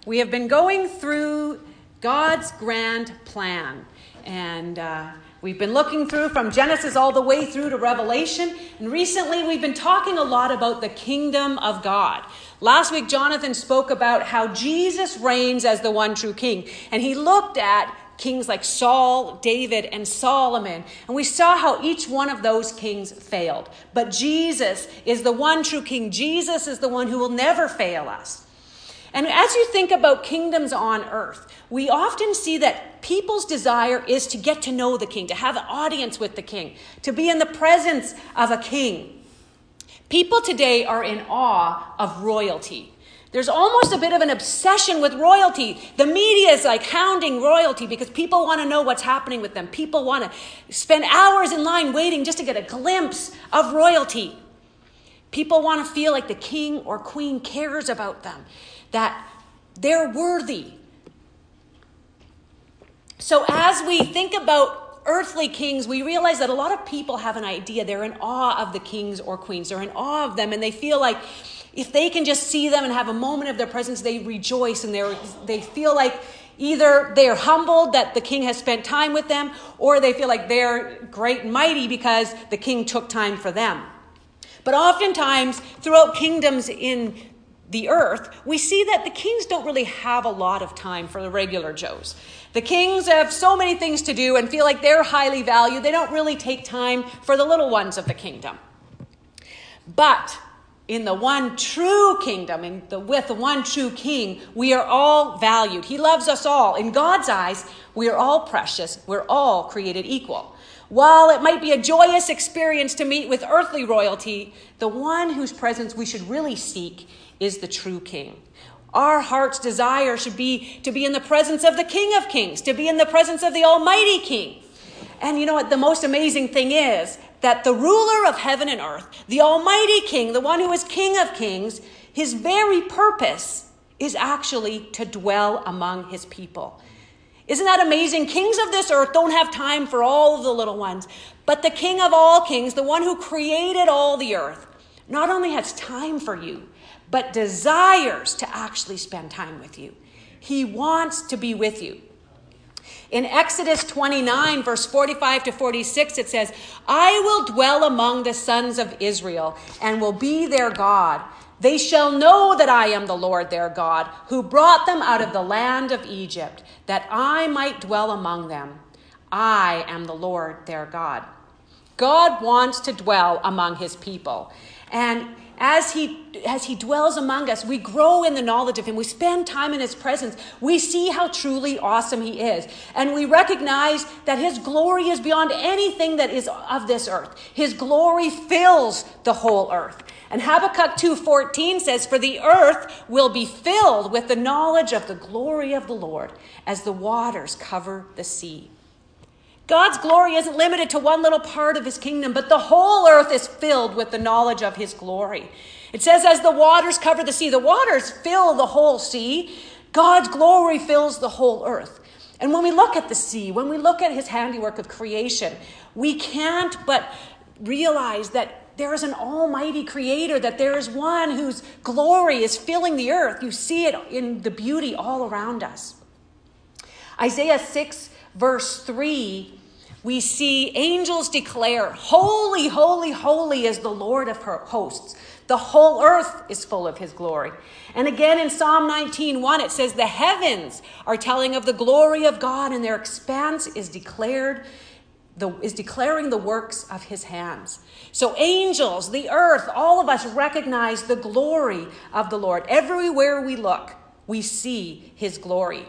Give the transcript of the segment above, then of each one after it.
We have been going through God's grand plan, and we've been looking through from Genesis all the way through to Revelation, and recently we've been talking a lot about the kingdom of God. Last week, Jonathan spoke about how Jesus reigns as the one true king, and he looked at kings like Saul, David, and Solomon, and we saw how each one of those kings failed. But Jesus is the one true king. Jesus is the one who will never fail us. And as you think about kingdoms on earth, we often see that people's desire is to get to know the king, to have an audience with the king, to be in the presence of a king. People today are in awe of royalty. There's almost a bit of an obsession with royalty. The media is like hounding royalty because people want to know what's happening with them. People want to spend hours in line waiting just to get a glimpse of royalty. People want to feel like the king or queen cares about them, that they're worthy. So as we think about earthly kings, we realize that a lot of people have an idea. They're in awe of the kings or queens. They're in awe of them, and they feel like if they can just see them and have a moment of their presence, they rejoice, and they feel like either they're humbled that the king has spent time with them, or they feel like they're great and mighty because the king took time for them. But oftentimes, throughout kingdoms in the earth, we see that the kings don't really have a lot of time for the regular Joes. The kings have so many things to do and feel like they're highly valued. They don't really take time for the little ones of the kingdom. But in the one true kingdom, with the one true king, we are all valued. He loves us all. In God's eyes, we are all precious. We're all created equal. While it might be a joyous experience to meet with earthly royalty, the one whose presence we should really seek is the true king. Our heart's desire should be to be in the presence of the King of Kings, to be in the presence of the Almighty King. And you know what? The most amazing thing is that the ruler of heaven and earth, the Almighty King, the one who is King of Kings, his very purpose is actually to dwell among his people. Isn't that amazing? Kings of this earth don't have time for all of the little ones, but the King of all kings, the one who created all the earth, not only has time for you, but desires to actually spend time with you. He wants to be with you. In Exodus 29, verse 45 to 46, it says, "I will dwell among the sons of Israel and will be their God. They shall know that I am the Lord their God, who brought them out of the land of Egypt, that I might dwell among them. I am the Lord their God." God wants to dwell among his people. And as he dwells among us, we grow in the knowledge of him. We spend time in his presence. We see how truly awesome he is. And we recognize that his glory is beyond anything that is of this earth. His glory fills the whole earth. And Habakkuk 2:14 says, "For the earth will be filled with the knowledge of the glory of the Lord as the waters cover the sea." God's glory isn't limited to one little part of his kingdom, but the whole earth is filled with the knowledge of his glory. It says, as the waters cover the sea, the waters fill the whole sea. God's glory fills the whole earth. And when we look at the sea, when we look at his handiwork of creation, we can't but realize that there is an almighty creator, that there is one whose glory is filling the earth. You see it in the beauty all around us. Isaiah 6, verse 3, we see angels declare, "Holy, holy, holy is the Lord of hosts. The whole earth is full of his glory." And again in Psalm 19:1, it says, "The heavens are telling of the glory of God, and their expanse is declaring the works of his hands." So angels, the earth, all of us recognize the glory of the Lord. Everywhere we look, we see his glory.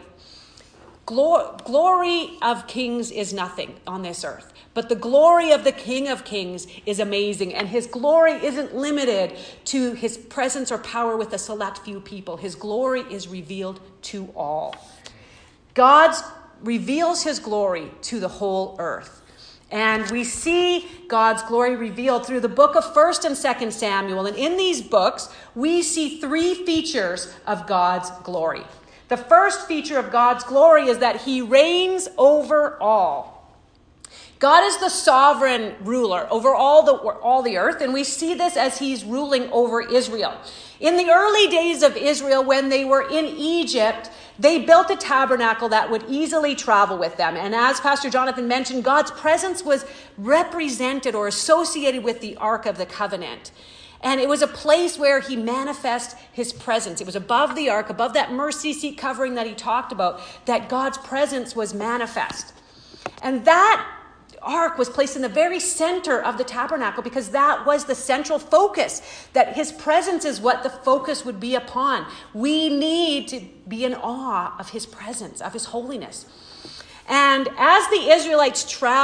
Glory of kings is nothing on this earth, but the glory of the King of Kings is amazing, and his glory isn't limited to his presence or power with a select few people. His glory is revealed to all. God reveals his glory to the whole earth, and we see God's glory revealed through the book of 1 and 2 Samuel, and in these books, we see three features of God's glory. The first feature of God's glory is that he reigns over all. God is the sovereign ruler over all the earth, and we see this as he's ruling over Israel. In the early days of Israel, when they were in Egypt, they built a tabernacle that would easily travel with them. And as Pastor Jonathan mentioned, God's presence was represented or associated with the Ark of the Covenant. And it was a place where he manifests his presence. It was above the ark, above that mercy seat covering that he talked about, that God's presence was manifest. And that ark was placed in the very center of the tabernacle because that was the central focus, that his presence is what the focus would be upon. We need to be in awe of his presence, of his holiness. And as the Israelites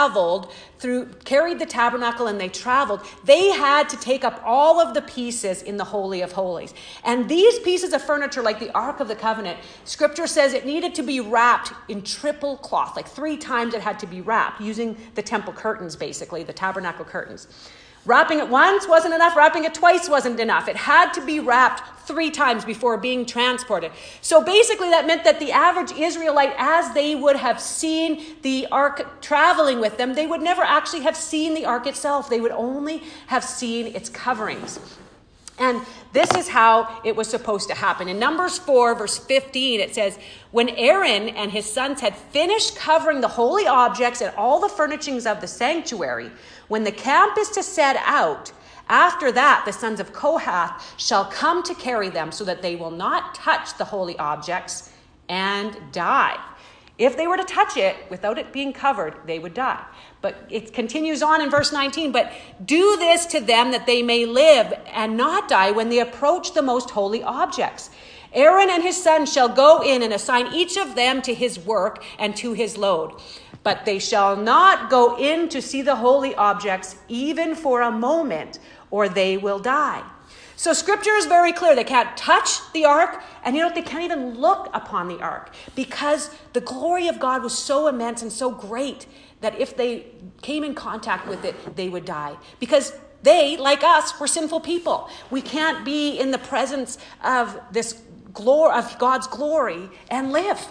carried the tabernacle and they traveled, they had to take up all of the pieces in the Holy of Holies. And these pieces of furniture, like the Ark of the Covenant, Scripture says it needed to be wrapped in triple cloth. Like 3 times it had to be wrapped using the temple curtains, basically, the tabernacle curtains. Wrapping it once wasn't enough. Wrapping it twice wasn't enough. It had to be wrapped 3 times before being transported. So basically that meant that the average Israelite, as they would have seen the ark traveling with them, they would never actually have seen the ark itself. They would only have seen its coverings. And this is how it was supposed to happen. In Numbers 4, verse 15, it says, when Aaron and his sons had finished covering the holy objects and all the furnishings of the sanctuary, when the camp is to set out, after that the sons of Kohath shall come to carry them so that they will not touch the holy objects and die. If they were to touch it without it being covered, they would die. But it continues on in verse 19, but do this to them that they may live and not die when they approach the most holy objects. Aaron and his sons shall go in and assign each of them to his work and to his load. But they shall not go in to see the holy objects even for a moment, or they will die. So Scripture is very clear. They can't touch the ark, and they can't even look upon the ark because the glory of God was so immense and so great that if they came in contact with it, they would die. Because they, like us, were sinful people. We can't be in the presence of this glory, of God's glory, and live.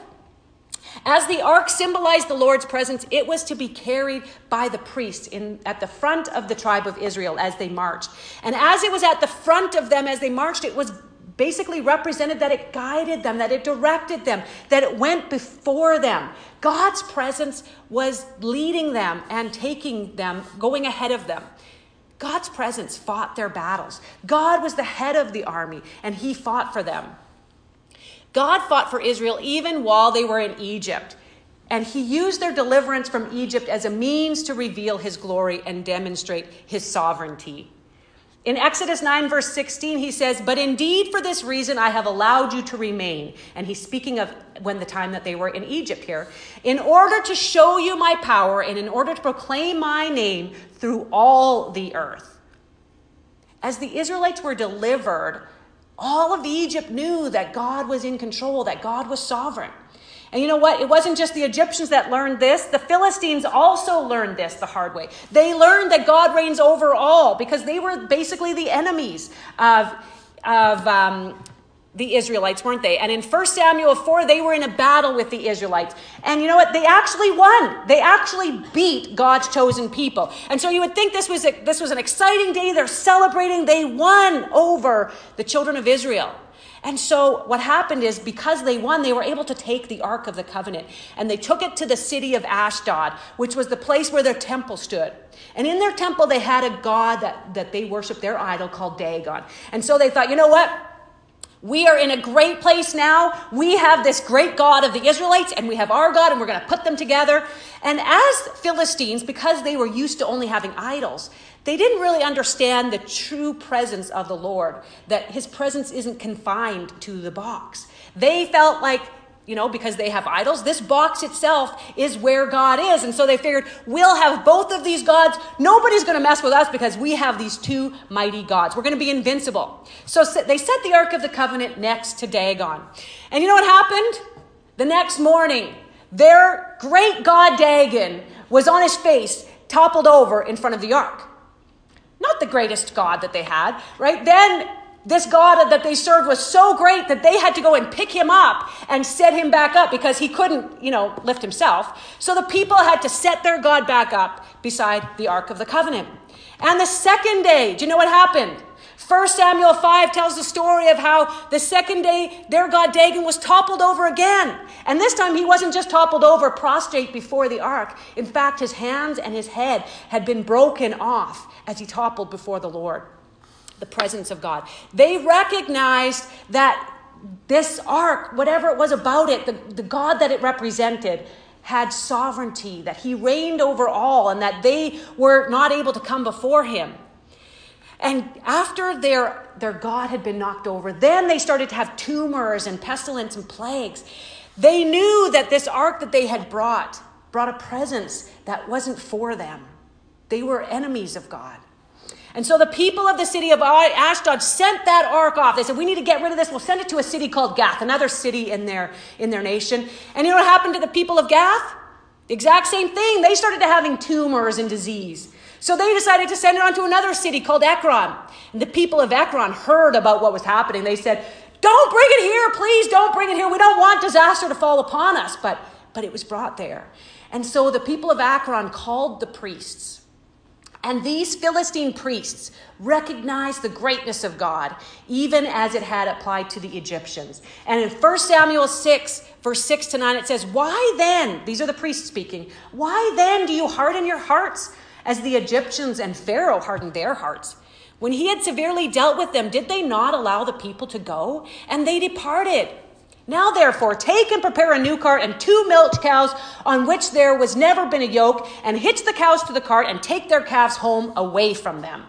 As the ark symbolized the Lord's presence, it was to be carried by the priests at the front of the tribe of Israel as they marched. And as it was at the front of them as they marched, it was basically represented that it guided them, that it directed them, that it went before them. God's presence was leading them and taking them, going ahead of them. God's presence fought their battles. God was the head of the army, and he fought for them. God fought for Israel even while they were in Egypt. And he used their deliverance from Egypt as a means to reveal his glory and demonstrate his sovereignty. In Exodus 9, verse 16, he says, but indeed for this reason I have allowed you to remain. And he's speaking of when the time that they were in Egypt here. In order to show you my power and in order to proclaim my name through all the earth. As the Israelites were delivered, all of Egypt knew that God was in control, that God was sovereign. And you know what? It wasn't just the Egyptians that learned this. The Philistines also learned this the hard way. They learned that God reigns over all because they were basically the enemies of the Israelites, weren't they? And in 1 Samuel 4, they were in a battle with the Israelites. And you know what? They actually won. They actually beat God's chosen people. And so you would think this was an exciting day. They're celebrating. They won over the children of Israel. And so what happened is because they won, they were able to take the Ark of the Covenant. And they took it to the city of Ashdod, which was the place where their temple stood. And in their temple, they had a god that they worshiped, their idol called Dagon. And so they thought, you know what? We are in a great place now. We have this great God of the Israelites, and we have our God, and we're going to put them together. And as Philistines, because they were used to only having idols, they didn't really understand the true presence of the Lord, that his presence isn't confined to the box. They felt like, because they have idols, this box itself is where God is. And so they figured, we'll have both of these gods. Nobody's going to mess with us because we have these 2 mighty gods. We're going to be invincible. So they set the Ark of the Covenant next to Dagon. And you know what happened? The next morning, their great god Dagon was on his face, toppled over in front of the Ark. Not the greatest god that they had, right? Then this God that they served was so great that they had to go and pick him up and set him back up because he couldn't, lift himself. So the people had to set their God back up beside the Ark of the Covenant. And the second day, do you know what happened? 1 Samuel 5 tells the story of how the second day their god Dagon was toppled over again. And this time he wasn't just toppled over prostrate before the ark. In fact, his hands and his head had been broken off as he toppled before the Lord, the presence of God. They recognized that this ark, whatever it was about it, the God that it represented, had sovereignty, that he reigned over all, and that they were not able to come before him. And after their God had been knocked over, then they started to have tumors and pestilence and plagues. They knew that this ark that they had brought a presence that wasn't for them. They were enemies of God. And so the people of the city of Ashdod sent that ark off. They said, we need to get rid of this. We'll send it to a city called Gath, another city in their nation. And you know what happened to the people of Gath? The exact same thing. They started to having tumors and disease. So they decided to send it on to another city called Ekron. And the people of Ekron heard about what was happening. They said, don't bring it here. Please don't bring it here. We don't want disaster to fall upon us. But it was brought there. And so the people of Ekron called the priests. And these Philistine priests recognized the greatness of God, even as it had applied to the Egyptians. And in 1 Samuel 6, verse 6 to 9, it says, why then, these are the priests speaking, why then do you harden your hearts as the Egyptians and Pharaoh hardened their hearts? When he had severely dealt with them, did they not allow the people to go? And they departed. Now, therefore, take and prepare a new cart and 2 milch cows on which there was never been a yoke, and hitch the cows to the cart and take their calves home away from them.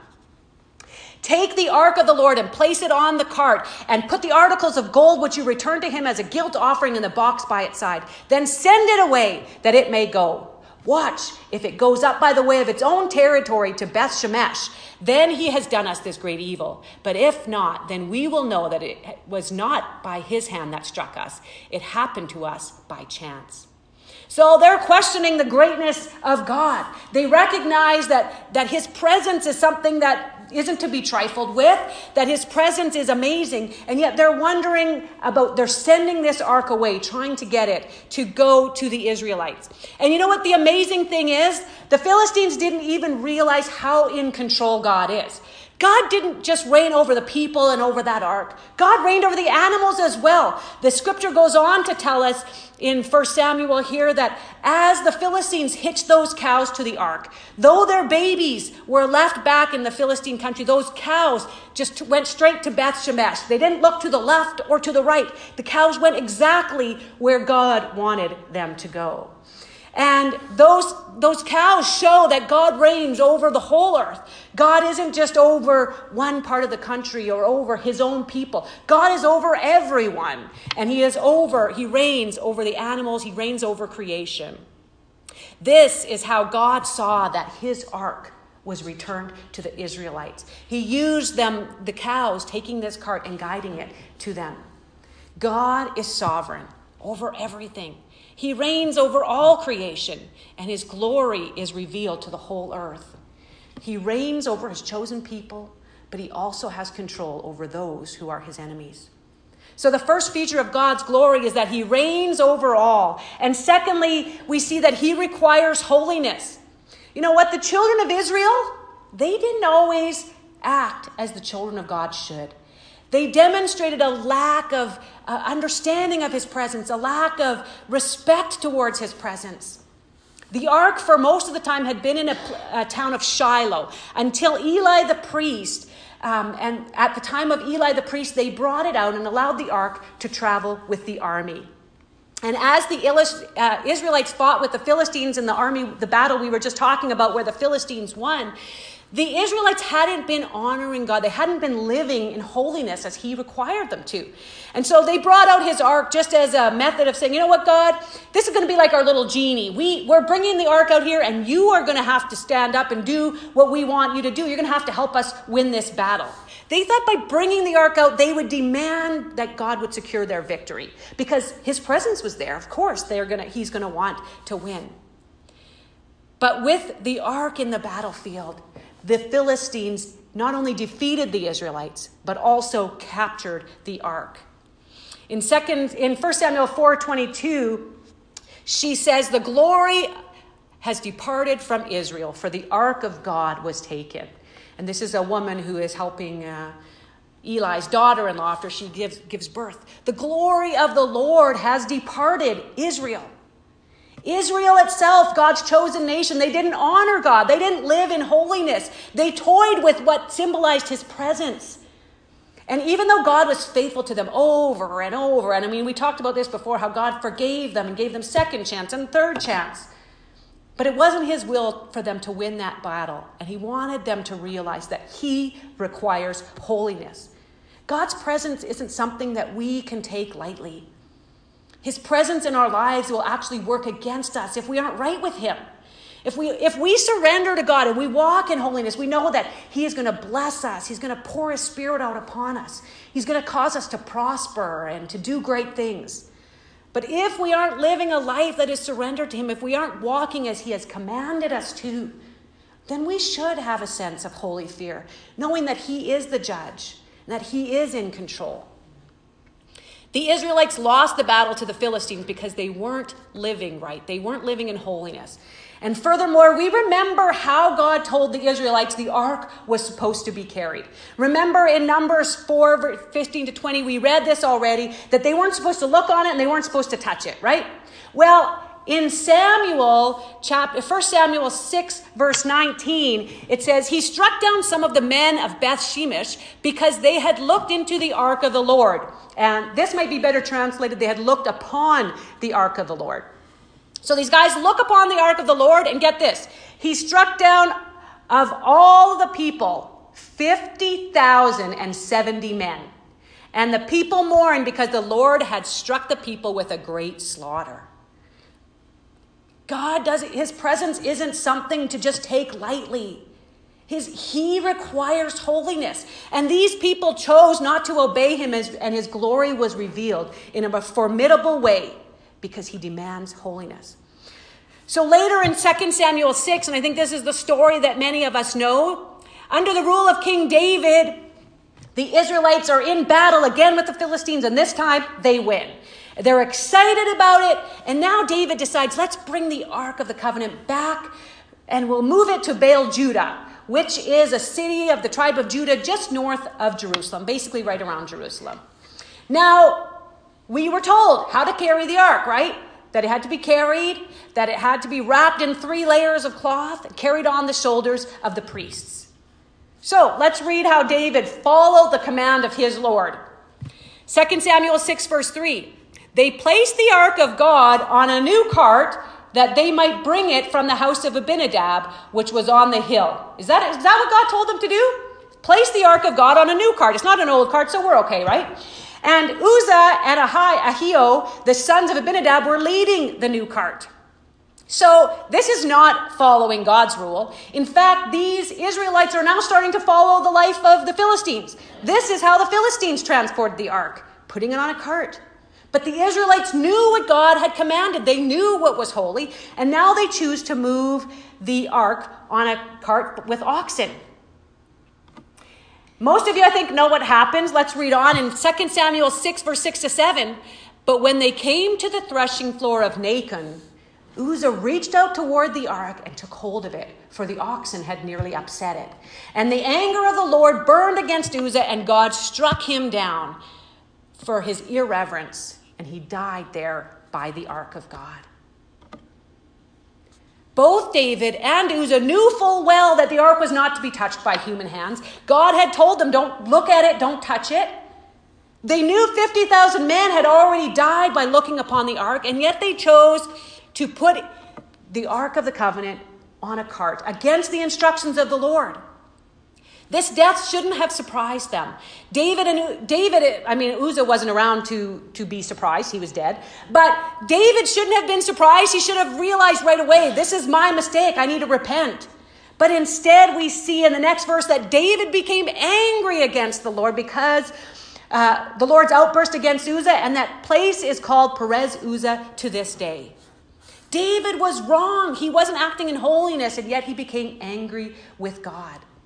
Take the ark of the Lord and place it on the cart, and put the articles of gold which you return to him as a guilt offering in the box by its side. Then send it away that it may go. Watch, if it goes up by the way of its own territory to Beth Shemesh, then he has done us this great evil. But if not, then we will know that it was not by his hand that struck us. It happened to us by chance. So they're questioning the greatness of God. They recognize that his presence is something that isn't to be trifled with, that his presence is amazing, and yet they're wondering about, they're sending this ark away, trying to get it to go to the Israelites. And you know what the amazing thing is? The Philistines didn't even realize how in control God is. God didn't just reign over the people and over that ark. God reigned over the animals as well. The scripture goes on to tell us in 1 Samuel here that as the Philistines hitched those cows to the ark, though their babies were left back in the Philistine country, those cows just went straight to Beth Shemesh. They didn't look to the left or to the right. The cows went exactly where God wanted them to go. And those cows show that God reigns over the whole earth. God isn't just over one part of the country or over his own people. God is over everyone. And he reigns over the animals. He reigns over creation. This is how God saw that his ark was returned to the Israelites. He used them, the cows, taking this cart and guiding it to them. God is sovereign over everything. He reigns over all creation, and his glory is revealed to the whole earth. He reigns over his chosen people, but he also has control over those who are his enemies. So the first feature of God's glory is that he reigns over all. And secondly, we see that he requires holiness. You know what? The children of Israel, they didn't always act as the children of God should. They demonstrated a lack of understanding of his presence, a lack of respect towards his presence. The ark, for most of the time, had been in a town of Shiloh until Eli the priest. And at the time of Eli the priest, they brought it out and allowed the ark to travel with the army. And as the Israelites fought with the Philistines in the battle we were just talking about where the Philistines won, the Israelites hadn't been honoring God. They hadn't been living in holiness as he required them to. And so they brought out his ark just as a method of saying, you know what, God, this is going to be like our little genie. We're bringing the ark out here, and you are going to have to stand up and do what we want you to do. You're going to have to help us win this battle. They thought by bringing the ark out, they would demand that God would secure their victory because his presence was there. Of course, he's going to want to win. But with the ark in the battlefield, the Philistines not only defeated the Israelites, but also captured the ark. In 1 Samuel 4:22, she says, the glory has departed from Israel, for the ark of God was taken. And this is a woman who is helping Eli's daughter-in-law after she gives birth. The glory of the Lord has departed Israel. Israel itself, God's chosen nation, they didn't honor God. They didn't live in holiness. They toyed with what symbolized his presence. And even though God was faithful to them over and over, and I mean, we talked about this before, how God forgave them and gave them second chance and third chance. But it wasn't his will for them to win that battle. And he wanted them to realize that he requires holiness. God's presence isn't something that we can take lightly. His presence in our lives will actually work against us if we aren't right with him. If we surrender to God and we walk in holiness, we know that he is going to bless us. He's going to pour his spirit out upon us. He's going to cause us to prosper and to do great things. But if we aren't living a life that is surrendered to him, if we aren't walking as he has commanded us to, then we should have a sense of holy fear, knowing that he is the judge and that he is in control. The Israelites lost the battle to the Philistines because they weren't living right. They weren't living in holiness. And furthermore, we remember how God told the Israelites the ark was supposed to be carried. Remember in Numbers 4:15-20, we read this already, that they weren't supposed to look on it and they weren't supposed to touch it, right? Well, in 1 Samuel 6, verse 19, it says, he struck down some of the men of Beth Shemesh because they had looked into the ark of the Lord. And this might be better translated, they had looked upon the ark of the Lord. So these guys look upon the ark of the Lord, and get this. He struck down of all the people 50,070 men. And the people mourned because the Lord had struck the people with a great slaughter. His presence isn't something to just take lightly. He requires holiness. And these people chose not to obey him, and his glory was revealed in a formidable way because he demands holiness. So later in 2 Samuel 6, and I think this is the story that many of us know, under the rule of King David, the Israelites are in battle again with the Philistines, and this time they win. They're excited about it, and now David decides, let's bring the Ark of the Covenant back, and we'll move it to Baal Judah, which is a city of the tribe of Judah just north of Jerusalem, basically right around Jerusalem. Now, we were told how to carry the ark, right? That it had to be carried, that it had to be wrapped in 3 layers of cloth, and carried on the shoulders of the priests. So, let's read how David followed the command of his Lord. 2 Samuel 6, verse 3. They placed the ark of God on a new cart that they might bring it from the house of Abinadab, which was on the hill. Is that what God told them to do? Place the ark of God on a new cart. It's not an old cart, so we're okay, right? And Uzzah and Ahio, the sons of Abinadab, were leading the new cart. So this is not following God's rule. In fact, these Israelites are now starting to follow the life of the Philistines. This is how the Philistines transported the ark, putting it on a cart. But the Israelites knew what God had commanded. They knew what was holy. And now they choose to move the ark on a cart with oxen. Most of you, I think, know what happens. Let's read on in 2 Samuel 6, verse 6-7. But when they came to the threshing floor of Nacon, Uzzah reached out toward the ark and took hold of it, for the oxen had nearly upset it. And the anger of the Lord burned against Uzzah, and God struck him down for his irreverence, and he died there by the ark of God. Both David and Uzzah knew full well that the ark was not to be touched by human hands. God had told them, don't look at it, don't touch it. They knew 50,000 men had already died by looking upon the ark, and yet they chose to put the Ark of the Covenant on a cart against the instructions of the Lord. This death shouldn't have surprised them. Uzzah wasn't around to be surprised. He was dead. But David shouldn't have been surprised. He should have realized right away, this is my mistake. I need to repent. But instead, we see in the next verse that David became angry against the Lord because the Lord's outburst against Uzzah, and that place is called Perez Uzzah to this day. David was wrong. He wasn't acting in holiness, and yet he became angry with God.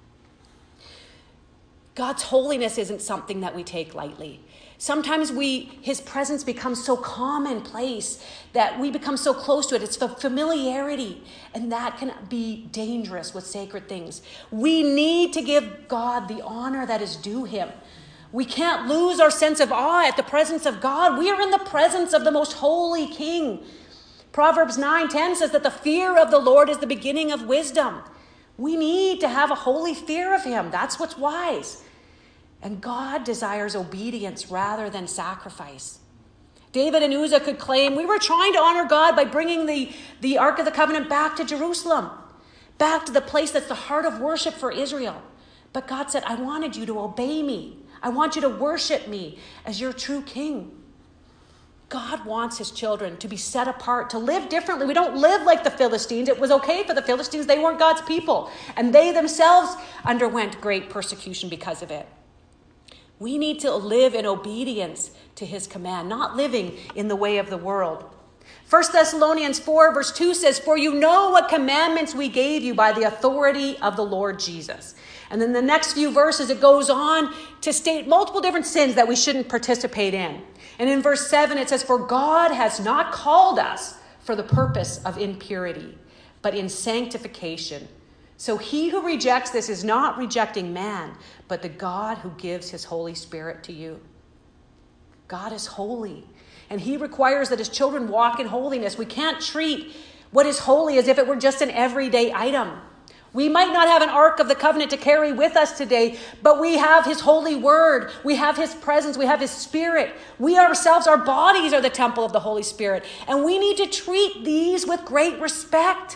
God's holiness isn't something that we take lightly. Sometimes his presence becomes so commonplace that we become so close to it. It's the familiarity, and that can be dangerous with sacred things. We need to give God the honor that is due him. We can't lose our sense of awe at the presence of God. We are in the presence of the most holy King. Proverbs 9:10 says that the fear of the Lord is the beginning of wisdom. We need to have a holy fear of him. That's what's wise. And God desires obedience rather than sacrifice. David and Uzzah could claim, we were trying to honor God by bringing the Ark of the Covenant back to Jerusalem, back to the place that's the heart of worship for Israel. But God said, I wanted you to obey me. I want you to worship me as your true king. God wants his children to be set apart, to live differently. We don't live like the Philistines. It was okay for the Philistines. They weren't God's people. And they themselves underwent great persecution because of it. We need to live in obedience to his command, not living in the way of the world. 1 Thessalonians 4 verse 2 says, for you know what commandments we gave you by the authority of the Lord Jesus. And then the next few verses, it goes on to state multiple different sins that we shouldn't participate in. And in verse 7, it says, for God has not called us for the purpose of impurity, but in sanctification. So he who rejects this is not rejecting man, but the God who gives his Holy Spirit to you. God is holy, and he requires that his children walk in holiness. We can't treat what is holy as if it were just an everyday item. We might not have an Ark of the Covenant to carry with us today, but we have his holy word. We have his presence. We have his Spirit. We ourselves, our bodies are the temple of the Holy Spirit, and we need to treat these with great respect.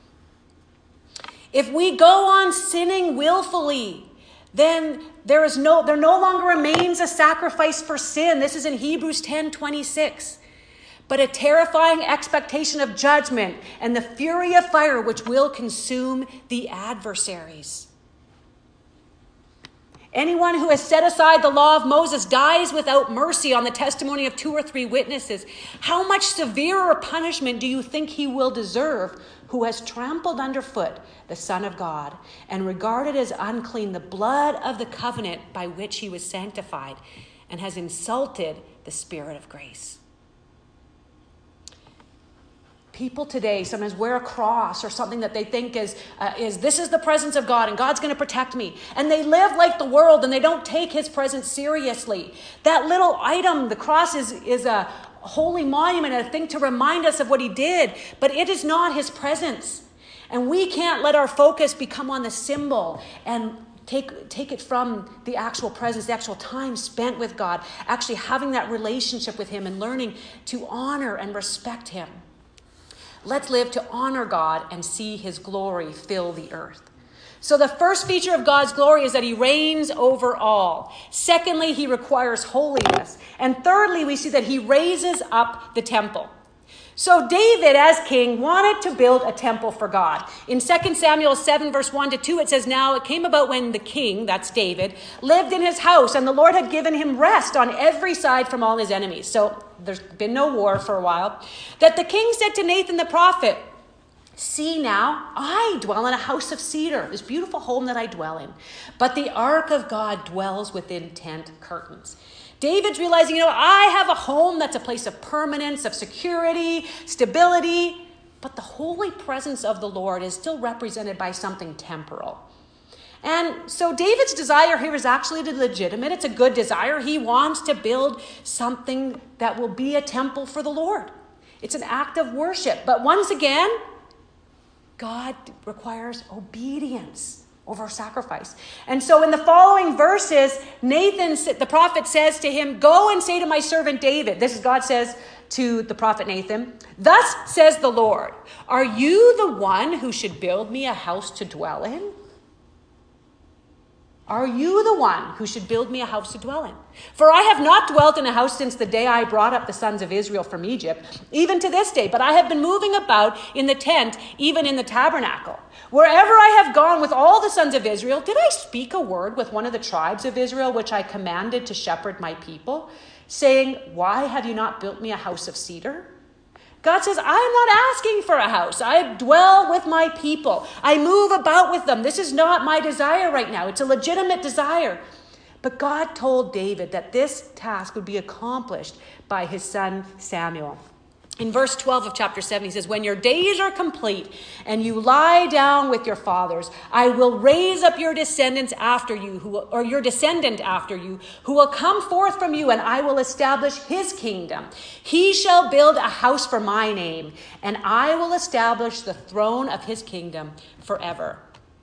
If we go on sinning willfully, then there no longer remains a sacrifice for sin. This is in Hebrews 10:26. But a terrifying expectation of judgment and the fury of fire which will consume the adversaries. Anyone who has set aside the law of Moses dies without mercy on the testimony of 2 or 3 witnesses. How much severer punishment do you think he will deserve who has trampled underfoot the Son of God and regarded as unclean the blood of the covenant by which he was sanctified and has insulted the Spirit of grace? People today sometimes wear a cross or something that they think is this is the presence of God and God's going to protect me. And they live like the world and they don't take his presence seriously. That little item, the cross, is a holy monument, a thing to remind us of what he did. But it is not his presence. And we can't let our focus become on the symbol and take it from the actual presence, the actual time spent with God, actually having that relationship with him and learning to honor and respect him. Let's live to honor God and see his glory fill the earth. So the first feature of God's glory is that he reigns over all. Secondly, he requires holiness. And thirdly, we see that he raises up the temple. So David, as king, wanted to build a temple for God. In 2 Samuel 7, verse 1-2, it says, now it came about when the king, that's David, lived in his house, and the Lord had given him rest on every side from all his enemies. So there's been no war for a while. That the king said to Nathan the prophet, see now, I dwell in a house of cedar, this beautiful home that I dwell in. But the ark of God dwells within tent curtains. David's realizing, I have a home that's a place of permanence, of security, stability. But the holy presence of the Lord is still represented by something temporal. And so David's desire here is actually legitimate. It's a good desire. He wants to build something that will be a temple for the Lord. It's an act of worship. But once again, God requires obedience over sacrifice. And so in the following verses, Nathan, the prophet, says to him, go and say to my servant David, this is God says to the prophet Nathan, thus says the Lord, are you the one who should build me a house to dwell in? Are you the one who should build me a house to dwell in? For I have not dwelt in a house since the day I brought up the sons of Israel from Egypt, even to this day, but I have been moving about in the tent, even in the tabernacle. Wherever I have gone with all the sons of Israel, did I speak a word with one of the tribes of Israel, which I commanded to shepherd my people, saying, why have you not built me a house of cedar? God says, I am not asking for a house. I dwell with my people. I move about with them. This is not my desire right now. It's a legitimate desire. But God told David that this task would be accomplished by his son Samuel. In verse 12 of chapter 7, he says, when your days are complete and you lie down with your fathers, I will raise up your descendants after you, your descendant after you, who will come forth from you, and I will establish his kingdom. He shall build a house for my name, and I will establish the throne of his kingdom forever.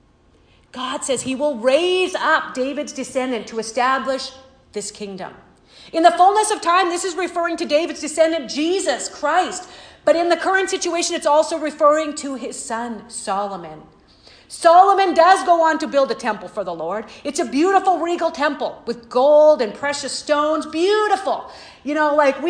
God says he will raise up David's descendant to establish this kingdom. In the fullness of time, this is referring to David's descendant, Jesus Christ. But in the current situation, it's also referring to his son, Solomon. Solomon does go on to build a temple for the Lord. It's a beautiful regal temple with gold and precious stones. Beautiful. You know, like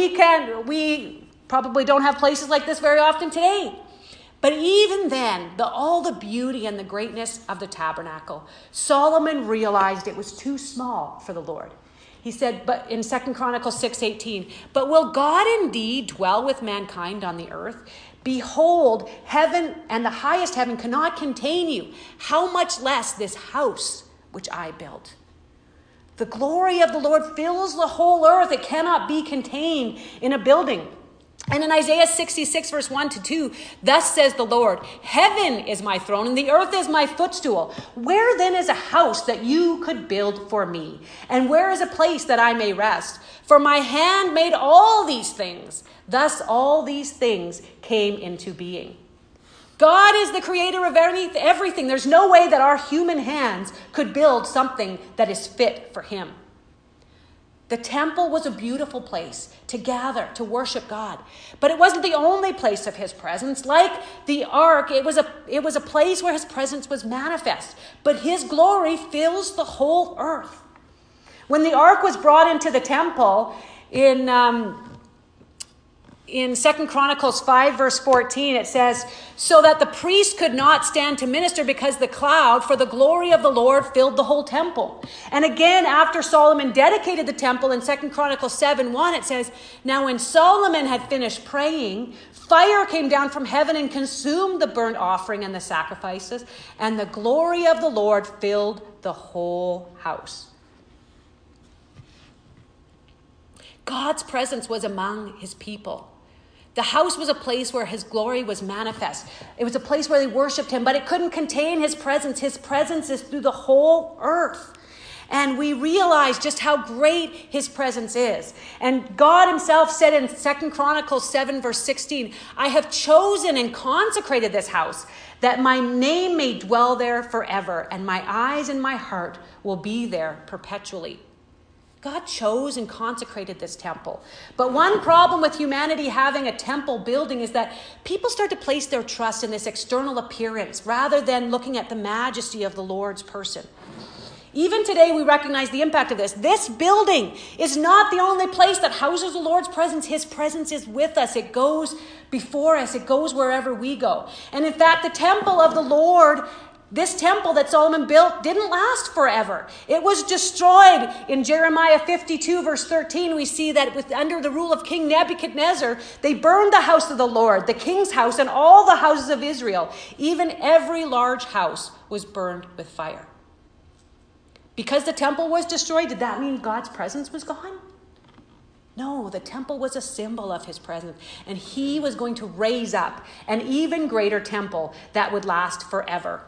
we probably don't have places like this very often today. But even then, all the beauty and the greatness of the tabernacle, Solomon realized it was too small for the Lord. He said, but in 2 Chronicles 6:18, but will God indeed dwell with mankind on the earth? Behold, heaven and the highest heaven cannot contain you. How much less this house which I built? The glory of the Lord fills the whole earth. It cannot be contained in a building. And in Isaiah 66, verse 1-2, thus says the Lord, heaven is my throne and the earth is my footstool. Where then is a house that you could build for me? And where is a place that I may rest? For my hand made all these things. Thus all these things came into being. God is the creator of everything. There's no way that our human hands could build something that is fit for him. The temple was a beautiful place to gather, to worship God. But it wasn't the only place of his presence. Like the ark, it was a place where his presence was manifest. But his glory fills the whole earth. When the ark was brought into the temple in 2 Chronicles 5, verse 14, it says, so that the priest could not stand to minister because the cloud for the glory of the Lord filled the whole temple. And again, after Solomon dedicated the temple in 2 Chronicles 7:1, it says, now when Solomon had finished praying, fire came down from heaven and consumed the burnt offering and the sacrifices, and the glory of the Lord filled the whole house. God's presence was among his people. The house was a place where his glory was manifest. It was a place where they worshiped him, but it couldn't contain his presence. His presence is through the whole earth. And we realize just how great his presence is. And God himself said in 2 Chronicles 7, verse 16, I have chosen and consecrated this house that my name may dwell there forever, and my eyes and my heart will be there perpetually. God chose and consecrated this temple. But one problem with humanity having a temple building is that people start to place their trust in this external appearance rather than looking at the majesty of the Lord's person. Even today, we recognize the impact of this. This building is not the only place that houses the Lord's presence. His presence is with us. It goes before us. It goes wherever we go. And in fact, the temple of the Lord, this temple that Solomon built, didn't last forever. It was destroyed. In Jeremiah 52, verse 13, we see that under the rule of King Nebuchadnezzar, they burned the house of the Lord, the king's house, and all the houses of Israel. Even every large house was burned with fire. Because the temple was destroyed, did that mean God's presence was gone? No, the temple was a symbol of his presence, and he was going to raise up an even greater temple that would last forever.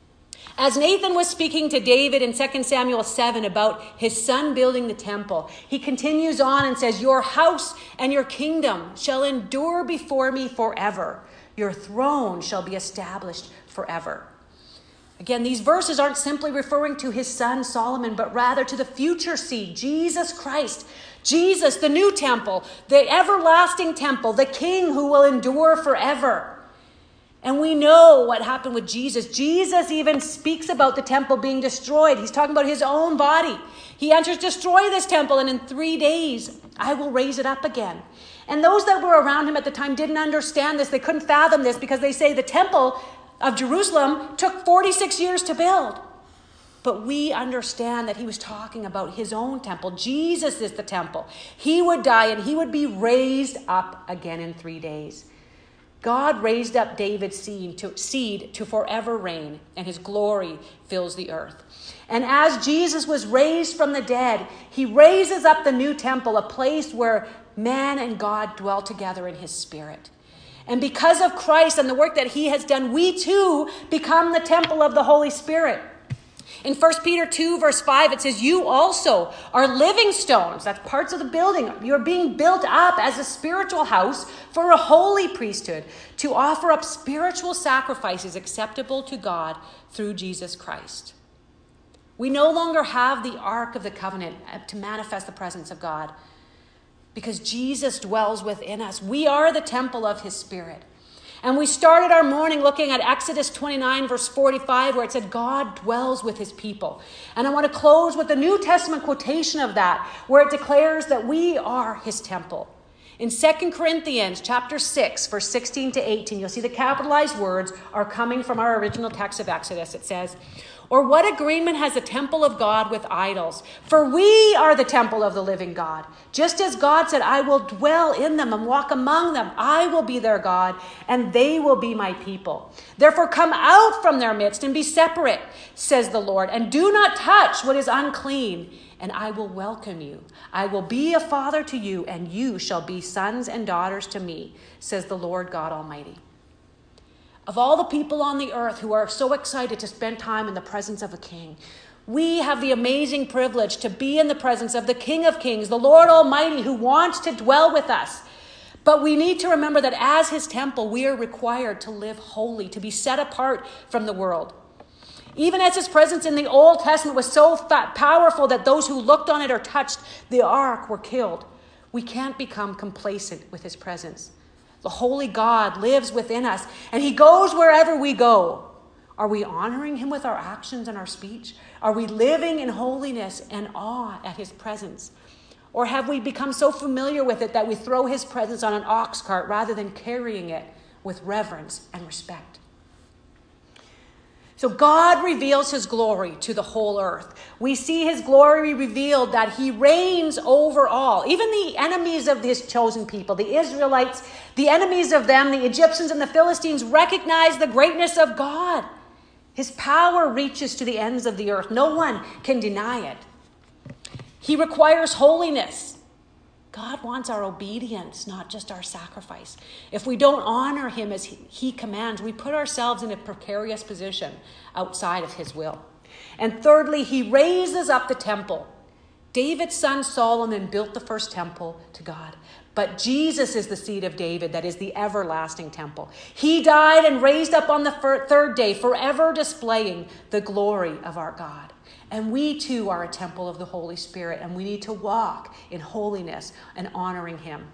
As Nathan was speaking to David in 2 Samuel 7 about his son building the temple, he continues on and says, your house and your kingdom shall endure before me forever. Your throne shall be established forever. Again, these verses aren't simply referring to his son Solomon, but rather to the future seed, Jesus Christ. Jesus, the new temple, the everlasting temple, the king who will endure forever. And we know what happened with Jesus. Jesus even speaks about the temple being destroyed. He's talking about his own body. He enters, destroy this temple, and in 3 days, I will raise it up again. And those that were around him at the time didn't understand this. They couldn't fathom this because they say the temple of Jerusalem took 46 years to build. But we understand that he was talking about his own temple. Jesus is the temple. He would die and he would be raised up again in 3 days. God raised up David's seed to forever reign, and his glory fills the earth. And as Jesus was raised from the dead, he raises up the new temple, a place where man and God dwell together in his spirit. And because of Christ and the work that he has done, we too become the temple of the Holy Spirit. In 1 Peter 2, verse 5, it says, you also are living stones. That's parts of the building. You're being built up as a spiritual house for a holy priesthood to offer up spiritual sacrifices acceptable to God through Jesus Christ. We no longer have the Ark of the Covenant to manifest the presence of God because Jesus dwells within us. We are the temple of his Spirit. And we started our morning looking at Exodus 29, verse 45, where it said, God dwells with his people. And I want to close with the New Testament quotation of that, where it declares that we are his temple. In 2 Corinthians chapter 6, verse 16 to 18, you'll see the capitalized words are coming from our original text of Exodus. It says, or what agreement has the temple of God with idols? For we are the temple of the living God. Just as God said, I will dwell in them and walk among them. I will be their God, and they will be my people. Therefore come out from their midst and be separate, says the Lord, and do not touch what is unclean, and I will welcome you. I will be a father to you, and you shall be sons and daughters to me, says the Lord God Almighty. Of all the people on the earth who are so excited to spend time in the presence of a king, we have the amazing privilege to be in the presence of the King of Kings, the Lord Almighty, who wants to dwell with us. But we need to remember that as his temple, we are required to live holy, to be set apart from the world. Even as his presence in the Old Testament was so powerful that those who looked on it or touched the ark were killed, we can't become complacent with his presence. The holy God lives within us, and he goes wherever we go. Are we honoring him with our actions and our speech? Are we living in holiness and awe at his presence? Or have we become so familiar with it that we throw his presence on an ox cart rather than carrying it with reverence and respect? So God reveals his glory to the whole earth. We see his glory revealed that he reigns over all. Even the enemies of his chosen people, the Israelites, the enemies of them, the Egyptians and the Philistines, recognize the greatness of God. His power reaches to the ends of the earth. No one can deny it. He requires holiness. God wants our obedience, not just our sacrifice. If we don't honor him as he commands, we put ourselves in a precarious position outside of his will. And thirdly, he raises up the temple. David's son Solomon built the first temple to God. But Jesus is the seed of David that is the everlasting temple. He died and raised up on the third day, forever displaying the glory of our God. And we too are a temple of the Holy Spirit, and we need to walk in holiness and honoring him.